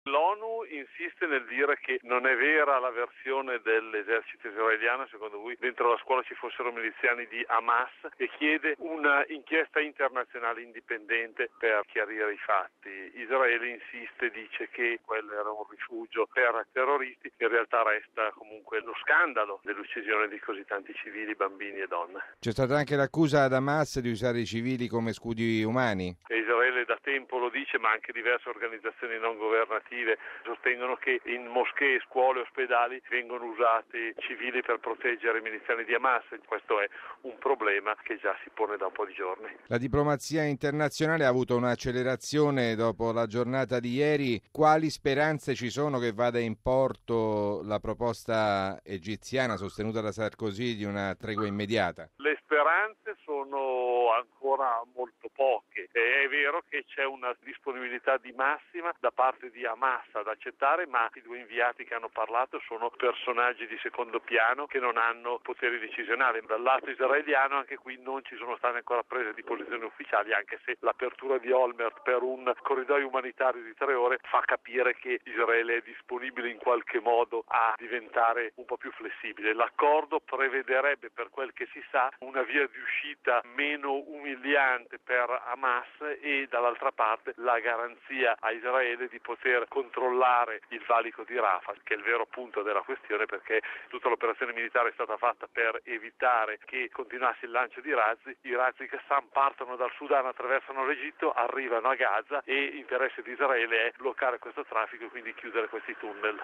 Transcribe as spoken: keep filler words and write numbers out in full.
L'ONU insiste nel dire che non è vera la versione dell'esercito israeliano secondo cui dentro la scuola ci fossero miliziani di Hamas e chiede una inchiesta internazionale indipendente per chiarire i fatti. Israele insiste, dice che quello era un rifugio per terroristi, in realtà resta comunque lo scandalo dell'uccisione di così tanti civili, bambini e donne. C'è stata anche l'accusa ad Hamas di usare i civili come scudi umani. E Israele da tempo lo dice, ma anche diverse organizzazioni non governative sostengono che in moschee, scuole, ospedali vengono usati civili per proteggere i miliziani di Hamas. Questo è un problema che già si pone da un po' di giorni. La diplomazia internazionale ha avuto un'accelerazione dopo la giornata di ieri. Quali speranze ci sono che vada in porto la proposta egiziana sostenuta da Sarkozy di una tregua immediata? Le speranze sono ancora molto poche. È vero che c'è una disponibilità di massima da parte di Hamas ad accettare, ma i due inviati che hanno parlato sono personaggi di secondo piano che non hanno poteri decisionali. Dal lato israeliano anche qui non ci sono state ancora prese di posizioni ufficiali, anche se l'apertura di Olmert per un corridoio umanitario di tre ore fa capire che Israele è disponibile in qualche modo a diventare un po' più flessibile. L'accordo prevederebbe, per quel che si sa, una via di uscita meno umiliante per Hamas e dall'altra parte la garanzia a Israele di poter controllare il valico di Rafah, che è il vero punto della questione, perché tutta l'operazione militare è stata fatta per evitare che continuasse il lancio di razzi. I razzi Qassam partono dal Sudan, attraversano l'Egitto, arrivano a Gaza e interesse di Israele è bloccare questo traffico e quindi chiudere questi tunnel.